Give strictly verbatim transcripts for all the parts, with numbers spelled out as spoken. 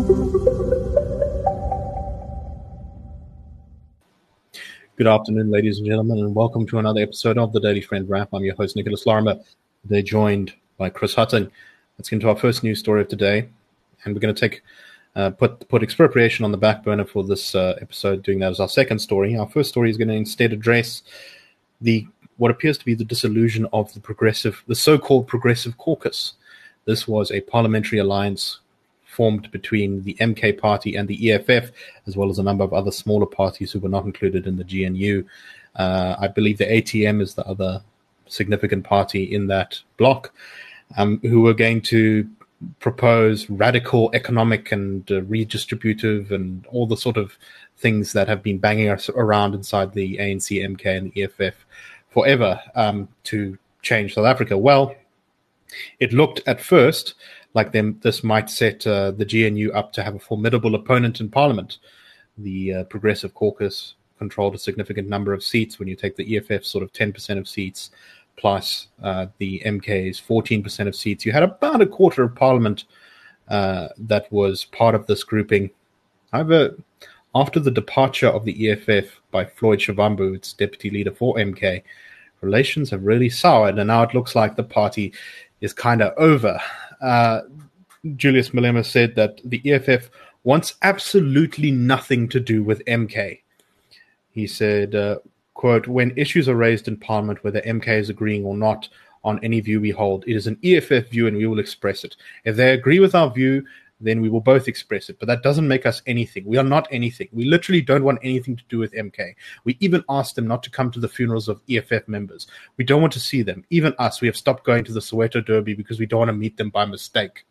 Good afternoon, ladies and gentlemen, and welcome to another episode of the Daily Friend Wrap. I'm your host, Nicholas Lorimer. Today joined by Chris Hutton. Let's get into our first news story of today, and we're going to take uh, put put expropriation on the back burner for this uh, episode, doing that as our second story. Our first story is going to instead address the what appears to be the dissolution of the progressive, the so-called Progressive Caucus. This was a parliamentary alliance formed between the M K party and the E F F, as well as a number of other smaller parties who were not included in the G N U. Uh, I believe the A T M is the other significant party in that bloc, um, who were going to propose radical economic and uh, redistributive and all the sort of things that have been banging us around inside the A N C, M K, and the E F F forever um, to change South Africa. Well, it looked at first like them, this might set uh, the G N U up to have a formidable opponent in Parliament. The uh, Progressive Caucus controlled a significant number of seats when you take the E F F sort of ten percent of seats, plus uh, the M K's fourteen percent of seats. You had about a quarter of Parliament uh, that was part of this grouping. However, after the departure of the E F F by Floyd Shivambu, its deputy leader for M K, relations have really soured, and now it looks like the party is kind of over. Uh, Julius Malema said that the E F F wants absolutely nothing to do with M K. He said, uh, quote, "When issues are raised in Parliament, whether M K is agreeing or not on any view we hold, it is an E F F view and we will express it. If they agree with our view, then we will both express it. But that doesn't make us anything. We are not anything. We literally don't want anything to do with M K. We even asked them not to come to the funerals of E F F members. We don't want to see them. Even us, we have stopped going to the Soweto Derby because we don't want to meet them by mistake."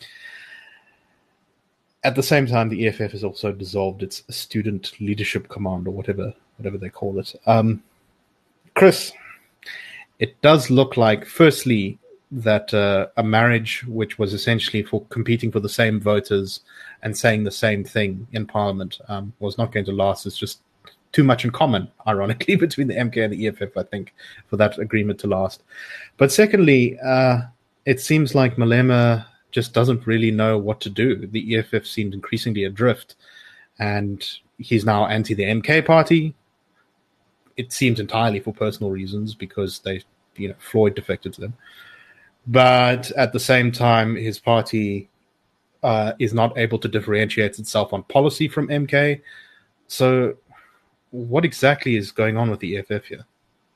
At the same time, the E F F has also dissolved its Student Leadership Command, or whatever whatever they call it. Um, Chris, it does look like, firstly, that uh, a marriage which was essentially for competing for the same voters and saying the same thing in Parliament um, was not going to last. It's just too much in common, ironically, between the M K and the E F F, I think, for that agreement to last. But secondly, uh, it seems like Malema just doesn't really know what to do. The E F F seemed increasingly adrift, and he's now anti the M K party. It seems entirely for personal reasons, because they, you know, Floyd defected to them. But at the same time, his party uh, is not able to differentiate itself on policy from M K. So what exactly is going on with the E F F here?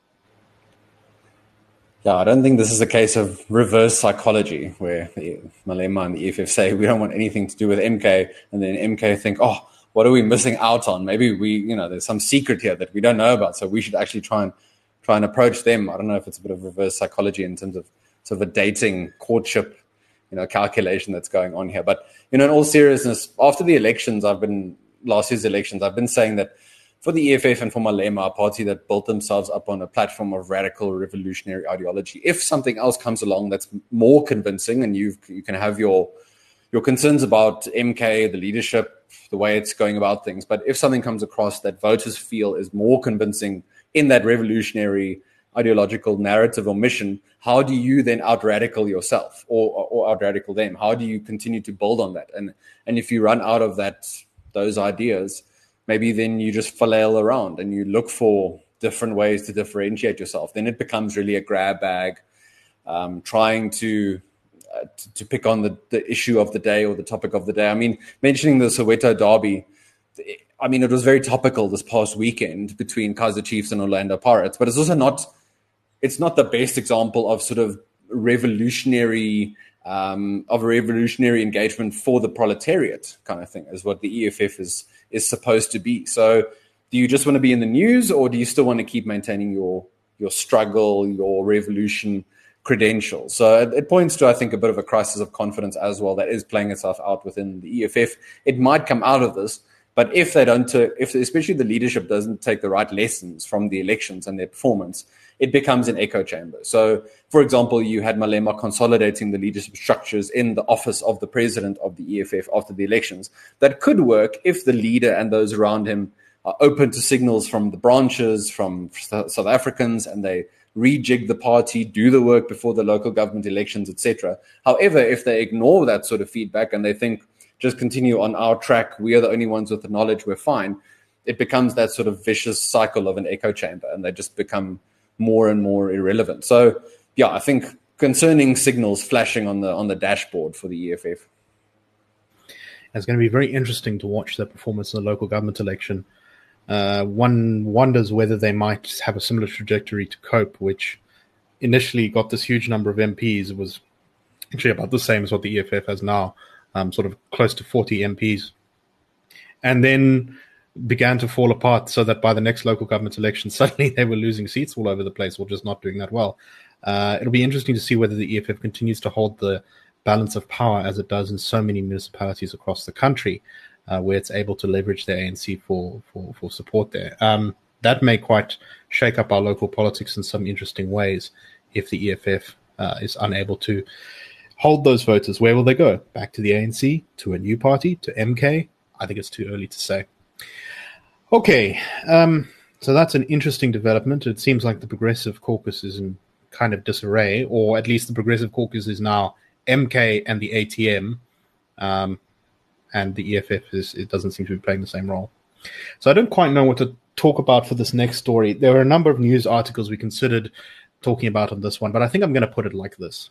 Yeah, I don't think this is a case of reverse psychology where the Malema and the E F F say we don't want anything to do with M K, and then M K think, oh, what are we missing out on? Maybe we, you know, there's some secret here that we don't know about, so we should actually try and try and approach them. I don't know if it's a bit of reverse psychology in terms of sort of a dating courtship, you know, calculation that's going on here. But, you know, in all seriousness, after the elections, I've been, last year's elections, I've been saying that for the E F F and for Malema, a party that built themselves up on a platform of radical revolutionary ideology, if something else comes along that's more convincing, and you you can have your your concerns about M K, the leadership, the way it's going about things, but if something comes across that voters feel is more convincing in that revolutionary ideological narrative or mission, how do you then out-radical yourself or, or out-radical them? How do you continue to build on that? And and if you run out of that, those ideas, maybe then you just flail around and you look for different ways to differentiate yourself. Then it becomes really a grab bag, um, trying to, uh, to to pick on the, the issue of the day or the topic of the day. I mean, mentioning the Soweto Derby, I mean, it was very topical this past weekend between Kaizer Chiefs and Orlando Pirates, but it's also not, it's not the best example of sort of revolutionary, um, of a revolutionary engagement for the proletariat kind of thing, is what the E F F is is supposed to be. So do you just want to be in the news, or do you still want to keep maintaining your your struggle, your revolution credentials? So it, it points to, I think, a bit of a crisis of confidence as well that is playing itself out within the E F F. It might come out of this, but if they don't, if especially the leadership doesn't take the right lessons from the elections and their performance, it becomes an echo chamber. So, for example, you had Malema consolidating the leadership structures in the office of the president of the E F F after the elections. That could work if the leader and those around him are open to signals from the branches, from South Africans, and they rejig the party, do the work before the local government elections, et cetera. However, if they ignore that sort of feedback and they think just continue on our track. We are the only ones with the knowledge. We're fine. It becomes that sort of vicious cycle of an echo chamber, and they just become more and more irrelevant. So, yeah, I think concerning signals flashing on the on the dashboard for the E F F. It's going to be very interesting to watch their performance in the local government election. Uh, one wonders whether they might have a similar trajectory to COPE, which initially got this huge number of M Ps. It was actually about the same as what the E F F has now, um, sort of close to forty M Ps. And then began to fall apart so that by the next local government election, suddenly they were losing seats all over the place or just not doing that well. Uh, it'll be interesting to see whether the E F F continues to hold the balance of power as it does in so many municipalities across the country, uh, where it's able to leverage the A N C for, for, for support there. Um, that may quite shake up our local politics in some interesting ways if the E F F uh, is unable to hold those voters. Where will they go? Back to the A N C, to a new party, to M K? I think it's too early to say. Okay, um, so that's an interesting development. It seems like the Progressive Caucus is in kind of disarray, or at least the Progressive Caucus is now M K and the A T M, um, and the E F F is it doesn't seem to be playing the same role. So I don't quite know what to talk about for this next story. There were a number of news articles we considered talking about on this one, but I think I'm going to put it like this.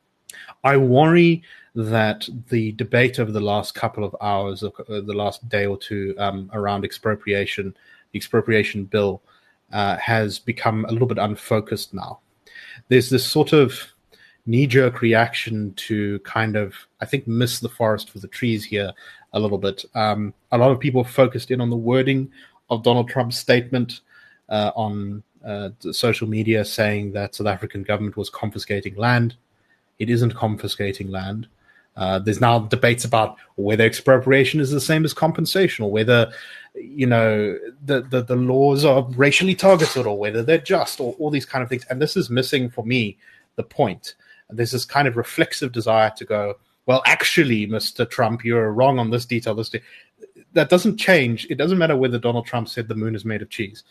I worry that the debate over the last couple of hours, or the last day or two, um, around expropriation, the expropriation bill, uh, has become a little bit unfocused now. There's this sort of knee-jerk reaction to kind of, I think, miss the forest for the trees here a little bit. Um, a lot of people focused in on the wording of Donald Trump's statement uh, on uh, social media, saying that South African government was confiscating land. It isn't confiscating land. Uh, there's now debates about whether expropriation is the same as compensation, or whether, you know, the, the, the laws are racially targeted, or whether they're just, or all these kind of things. And this is missing, for me, the point. There's this kind of reflexive desire to go, well, actually, Mister Trump, you're wrong on this detail. This de-. That doesn't change. It doesn't matter whether Donald Trump said the moon is made of cheese.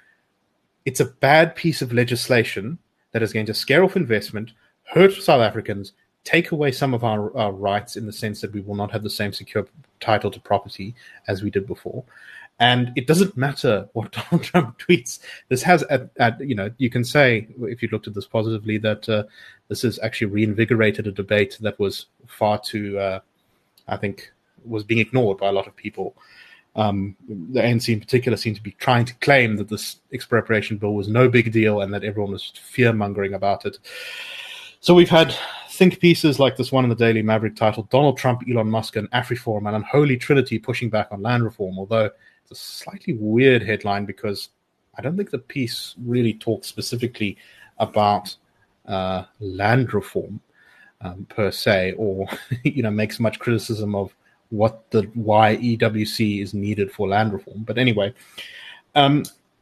It's a bad piece of legislation that is going to scare off investment, hurt South Africans, take away some of our, our rights in the sense that we will not have the same secure title to property as we did before. And it doesn't matter what Donald Trump tweets. This has, at, at, you know, you can say, if you looked at this positively, that uh, this has actually reinvigorated a debate that was far too, uh, I think, was being ignored by a lot of people. Um, the A N C in particular seemed to be trying to claim that this expropriation bill was no big deal and that everyone was fear-mongering about it. So we've had think pieces like this one in the Daily Maverick titled Donald Trump, Elon Musk, and AfriForum, an unholy trinity pushing back on land reform, although it's a slightly weird headline because I don't think the piece really talks specifically about uh, land reform um, per se, or you know, makes much criticism of what the why E W C is needed for land reform. But anyway, um,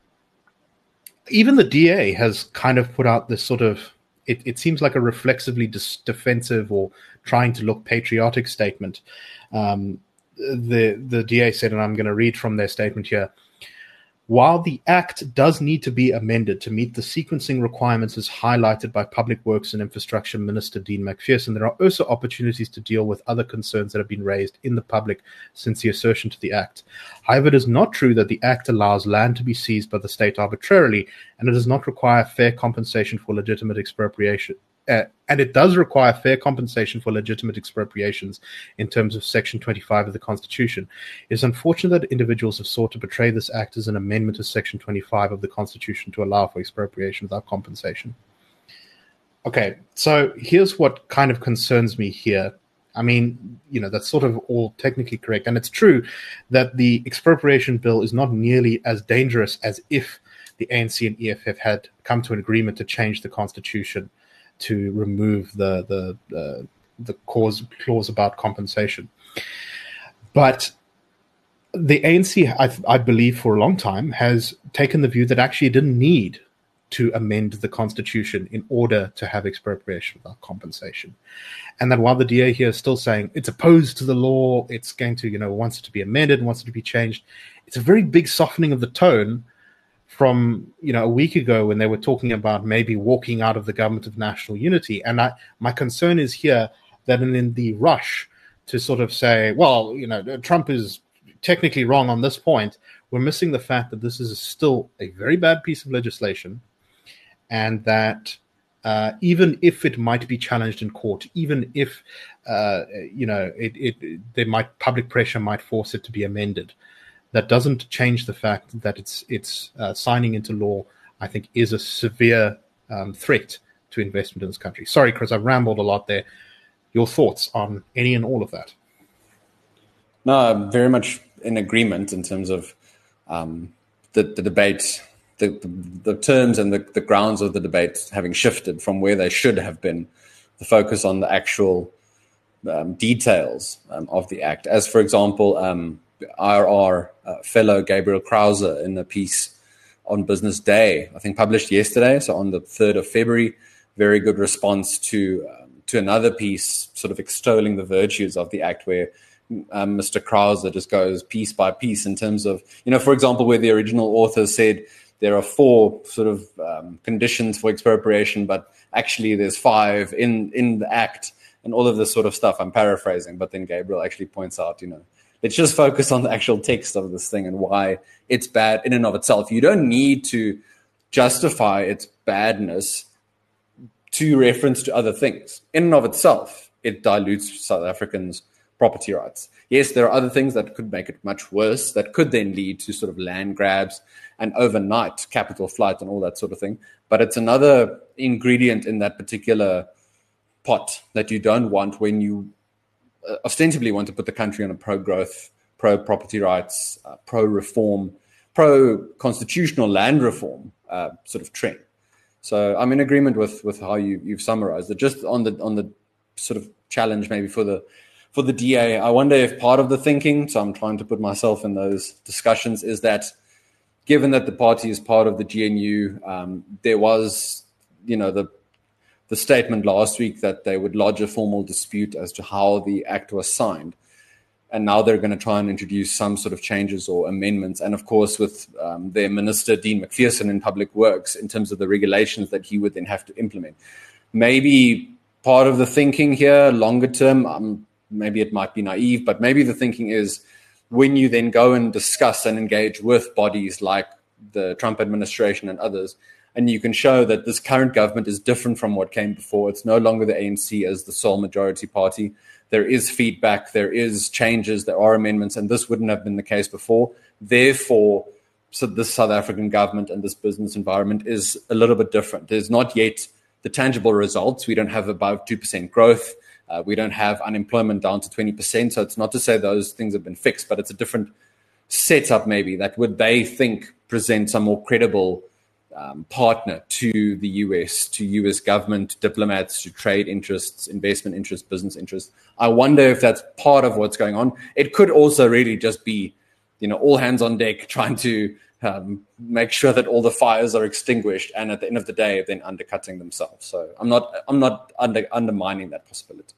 even the D A has kind of put out this sort of, It, it seems like a reflexively dis- defensive or trying to look patriotic statement. Um, the the D A said, and I'm going to read from their statement here, while the Act does need to be amended to meet the sequencing requirements as highlighted by Public Works and Infrastructure Minister Dean McPherson, there are also opportunities to deal with other concerns that have been raised in the public since the assertion to the Act. However, it is not true that the Act allows land to be seized by the state arbitrarily, and it does not require fair compensation for legitimate expropriation. Uh, and it does require fair compensation for legitimate expropriations in terms of Section twenty-five of the Constitution. It is unfortunate that individuals have sought to portray this Act as an amendment to Section twenty-five of the Constitution to allow for expropriation without compensation. Okay, so here's what kind of concerns me here. I mean, you know, that's sort of all technically correct. And it's true that the expropriation bill is not nearly as dangerous as if the A N C and E F F had come to an agreement to change the Constitution to remove the the uh, the cause clause about compensation. But the A N C, I, I believe, for a long time has taken the view that actually it didn't need to amend the Constitution in order to have expropriation without compensation. And that while the D A here is still saying it's opposed to the law, it's going to, you know, wants it to be amended, wants it to be changed, it's a very big softening of the tone from, you know, a week ago when they were talking about maybe walking out of the government of national unity. And I, my concern is here that in, in the rush to sort of say, well, you know, Trump is technically wrong on this point, we're missing the fact that this is still a very bad piece of legislation, and that uh, even if it might be challenged in court, even if uh, you know it, it, there might public pressure might force it to be amended, that doesn't change the fact that it's it's uh, signing into law, I think, is a severe um, threat to investment in this country. Sorry, Chris, I've rambled a lot there. Your thoughts on any and all of that? No, I'm very much in agreement in terms of um, the, the debate, the, the, the terms and the, the grounds of the debate having shifted from where they should have been, the focus on the actual um, details um, of the act. As, for example, um, I R R uh, fellow Gabriel Krause in a piece on Business Day, I think published yesterday, so on the third of February, very good response to um, to another piece sort of extolling the virtues of the act, where um, Mister Krause just goes piece by piece in terms of, you know, for example, where the original author said there are four sort of um, conditions for expropriation, but actually there's five in, in the act and all of this sort of stuff. I'm paraphrasing, but then Gabriel actually points out, you know, let's just focus on the actual text of this thing and why it's bad in and of itself. You don't need to justify its badness to reference to other things. In and of itself, it dilutes South Africans' property rights. Yes, there are other things that could make it much worse, that could then lead to sort of land grabs and overnight capital flight and all that sort of thing. But it's another ingredient in that particular pot that you don't want when you uh, ostensibly want to put the country on a pro-growth, pro-property rights, uh, pro-reform, pro-constitutional land reform uh, sort of trend. So I'm in agreement with, with how you, you've summarized it. Just on the on the sort of challenge maybe for the for the D A, I wonder if part of the thinking, so I'm trying to put myself in those discussions, is that given that the party is part of the G N U, um, there was, you know, the the statement last week that they would lodge a formal dispute as to how the act was signed. And now they're going to try and introduce some sort of changes or amendments. And of course, with um, their minister, Dean McPherson, in Public Works, in terms of the regulations that he would then have to implement. Maybe part of the thinking here, longer term, um, maybe it might be naive, but maybe the thinking is when you then go and discuss and engage with bodies like the Trump administration and others, and you can show that this current government is different from what came before. It's no longer the A N C as the sole majority party. There is feedback, there is changes, there are amendments, and this wouldn't have been the case before. Therefore, so this South African government and this business environment is a little bit different. There's not yet the tangible results. We don't have above two percent growth. Uh, we don't have unemployment down to twenty percent. So it's not to say those things have been fixed, but it's a different setup maybe that would, they think, present some more credible Um, partner to the U S, to U S government, diplomats, to trade interests, investment interests, business interests. I wonder if that's part of what's going on. It could also really just be, you know, all hands on deck trying to um, make sure that all the fires are extinguished, and at the end of the day, then undercutting themselves. So I'm not, I'm not under, undermining that possibility.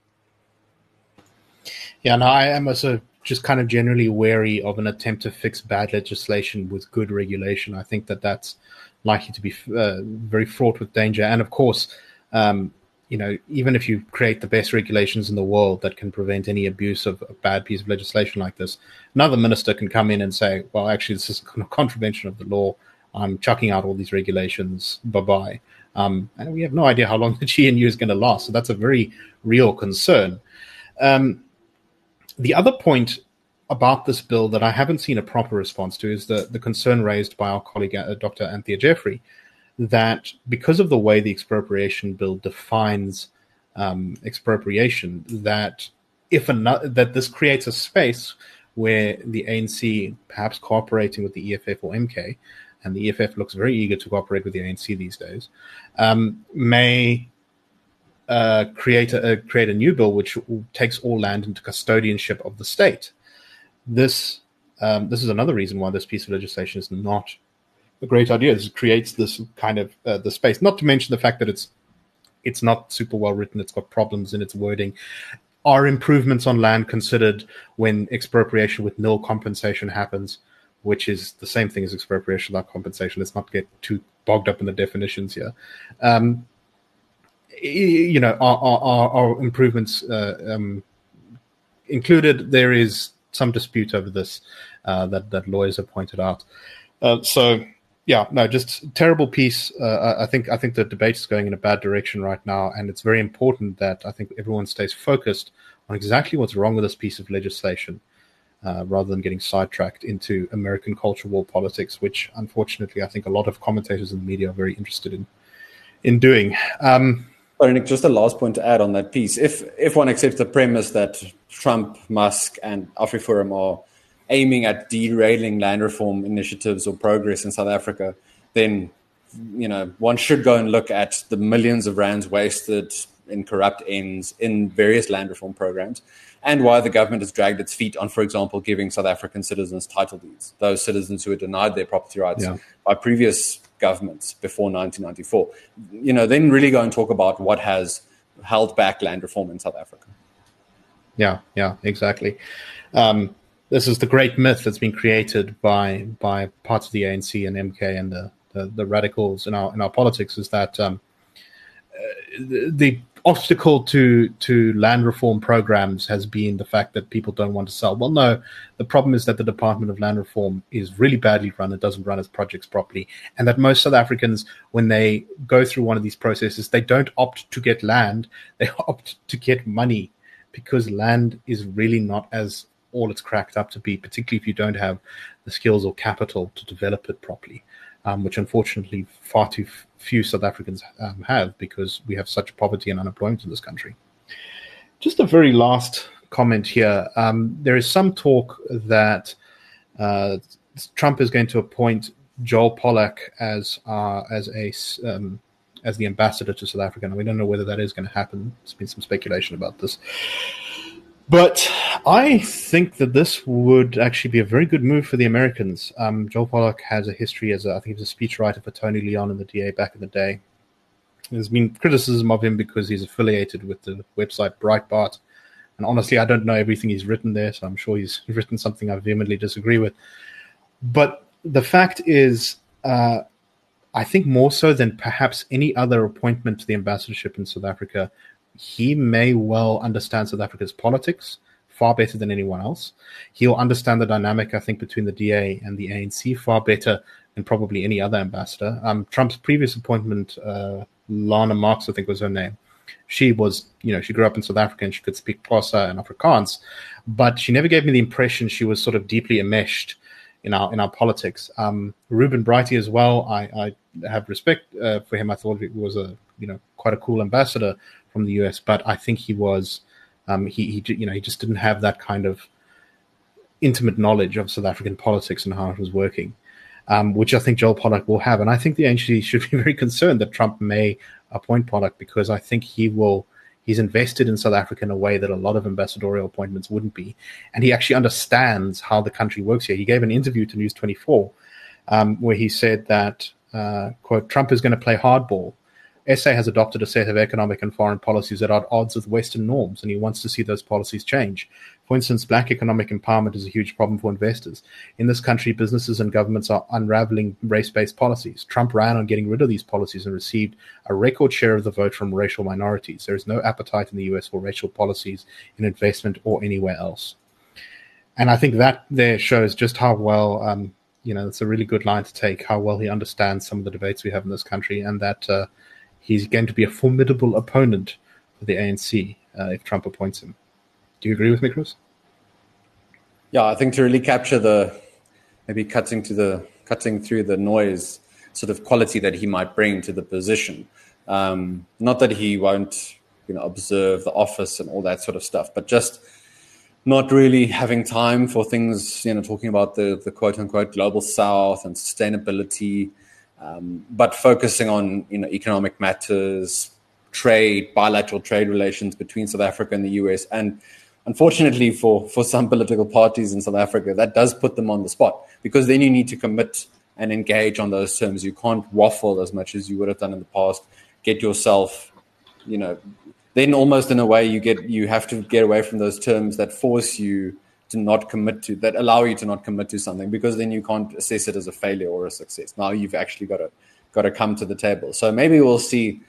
Yeah, no, I am also just kind of generally wary of an attempt to fix bad legislation with good regulation. I think that that's likely to be uh, very fraught with danger. And of course, um, you know, even if you create the best regulations in the world that can prevent any abuse of a bad piece of legislation like this, another minister can come in and say, well, actually, this is a contravention of the law. I'm chucking out all these regulations. Bye-bye. Um, and we have no idea how long the G N U is going to last. So that's a very real concern. Um, the other point about this bill that I haven't seen a proper response to is the, the concern raised by our colleague, uh, Doctor Anthea Jeffrey, that because of the way the expropriation bill defines um, expropriation, that if another, that this creates a space where the A N C, perhaps cooperating with the E F F or M K, and the E F F looks very eager to cooperate with the A N C these days, um, may uh, create a, uh, create a new bill which takes all land into custodianship of the state. This um, this is another reason why this piece of legislation is not a great idea. It creates this kind of uh, the space. Not to mention the fact that it's it's not super well written. It's got problems in its wording. Are improvements on land considered when expropriation with nil compensation happens, which is the same thing as expropriation without compensation? Let's not get too bogged up in the definitions here. Um, you know, are, are, are improvements uh, um, included. There is some dispute over this uh, that that lawyers have pointed out. Uh, so. Yeah, no, just terrible piece. Uh, I think I think the debate is going in a bad direction right now, and it's very important that I think everyone stays focused on exactly what's wrong with this piece of legislation, uh, rather than getting sidetracked into American culture war politics, which unfortunately I think a lot of commentators in the media are very interested in in doing. Um, Sorry, Nick, just a last point to add on that piece. If if one accepts the premise that Trump, Musk, and AfriForum are aiming at derailing land reform initiatives or progress in South Africa, then, you know, one should go and look at the millions of rands wasted in corrupt ends in various land reform programs, and why the government has dragged its feet on, for example, giving South African citizens title deeds, those citizens who were denied their property rights yeah. by previous governments before nineteen ninety-four. You know, then really go and talk about what has held back land reform in South Africa. Yeah, yeah, exactly. Um, This is the great myth that's been created by by parts of the A N C and M K and the, the, the radicals in our in our politics is that um, uh, the, the obstacle to to land reform programs has been the fact that people don't want to sell. Well, no, the problem is that the Department of Land Reform is really badly run. It doesn't run its projects properly, and that most South Africans, when they go through one of these processes, they don't opt to get land; they opt to get money, because land is really not as all it's cracked up to be, particularly if you don't have the skills or capital to develop it properly, um, which unfortunately far too f- few South Africans um, have, because we have such poverty and unemployment in this country. Just a very last comment here. Um, there is some talk that uh, Trump is going to appoint Joel Pollak as uh, as a um, as the ambassador to South Africa. And we don't know whether that is going to happen. There's been some speculation about this. But I think that this would actually be a very good move for the Americans. Um, Joel Pollak has a history as a, I think he was a speechwriter for Tony Leon in the D A back in the day. There's been criticism of him because he's affiliated with the website Breitbart. And honestly, I don't know everything he's written there, so I'm sure he's written something I vehemently disagree with. But the fact is, uh, I think more so than perhaps any other appointment to the ambassadorship in South Africa, he may well understand South Africa's politics far better than anyone else. He'll understand the dynamic, I think, between the D A and the A N C far better than probably any other ambassador. Um, Trump's previous appointment, uh, Lana Marx, I think was her name. She was, you know, she grew up in South Africa and she could speak Xhosa and Afrikaans, but she never gave me the impression she was sort of deeply enmeshed in our in our politics. Um, Ruben Brighty as well. I, I have respect uh, for him. I thought he was a, you know, quite a cool ambassador from the U S, but I think he was, um, he, he, you know, he just didn't have that kind of intimate knowledge of South African politics and how it was working, um, which I think Joel Pollak will have. And I think the A N C should be very concerned that Trump may appoint Pollak, because I think he will, he's invested in South Africa in a way that a lot of ambassadorial appointments wouldn't be. And he actually understands how the country works here. He gave an interview to News twenty-four um, where he said that, uh, quote, Trump is going to play hardball. S A has adopted a set of economic and foreign policies that are at odds with Western norms, and he wants to see those policies change. For instance, black economic empowerment is a huge problem for investors. In this country, businesses and governments are unraveling race-based policies. Trump ran on getting rid of these policies and received a record share of the vote from racial minorities. There is no appetite in the U S for racial policies in investment or anywhere else. And I think that there shows just how well, um, you know, it's a really good line to take, how well he understands some of the debates we have in this country, and that uh, he's going to be a formidable opponent for the A N C uh, if Trump appoints him. Do you agree with me, Chris? Yeah, I think to really capture the, maybe cutting to the cutting through the noise sort of quality that he might bring to the position. Um, not that he won't, you know, observe the office and all that sort of stuff, but just not really having time for things, you know, talking about the, the quote unquote global south and sustainability, um, but focusing on, you know, economic matters, trade, bilateral trade relations between South Africa and the U S. And unfortunately for, for some political parties in South Africa, that does put them on the spot, because then you need to commit and engage on those terms. You can't waffle as much as you would have done in the past. Get yourself, you know, then almost in a way you get you have to get away from those terms that force you to not commit to, that allow you to not commit to something, because then you can't assess it as a failure or a success. Now you've actually got to got to come to the table. So maybe we'll see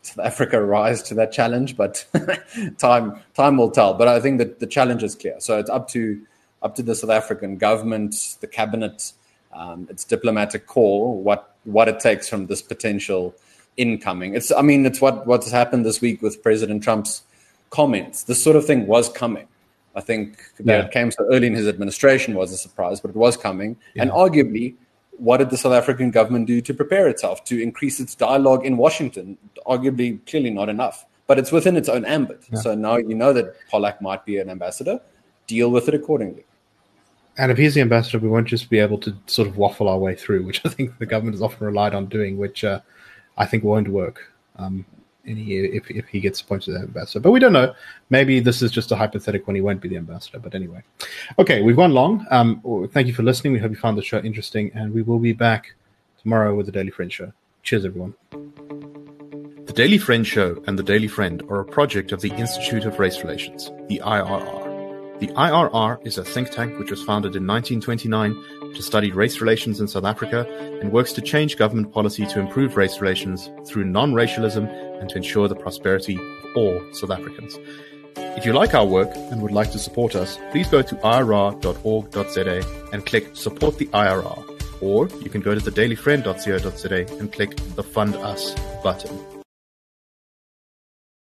South Africa rise to that challenge, but time time will tell. But I think that the challenge is clear. So it's up to up to the South African government, the cabinet, um, its diplomatic call, what what it takes from this potential incoming. It's I mean, it's what what's happened this week with President Trump's comments. This sort of thing was coming. I think that yeah. it came so early in his administration was a surprise, but it was coming. Yeah. And arguably, what did the South African government do to prepare itself, to increase its dialogue in Washington? Arguably, clearly not enough, but it's within its own ambit. Yeah. So now you know that Pollak might be an ambassador. Deal with it accordingly. And if he's the ambassador, we won't just be able to sort of waffle our way through, which I think the government has often relied on doing, which uh, I think won't work um, any, if, if he gets appointed as ambassador. But we don't know. Maybe this is just a hypothetical when he won't be the ambassador. But anyway. Okay, we've gone long. Um, thank you for listening. We hope you found the show interesting. And we will be back tomorrow with the Daily Friend Show. Cheers, everyone. The Daily Friend Show and the Daily Friend are a project of the Institute of Race Relations, the I R R. The I R R is a think tank which was founded in nineteen twenty-nine to study race relations in South Africa and works to change government policy to improve race relations through non-racialism and to ensure the prosperity of all South Africans. If you like our work and would like to support us, please go to I R R dot org dot Z A and click Support the I R R. Or you can go to the daily friend dot co dot Z A and click the Fund Us button.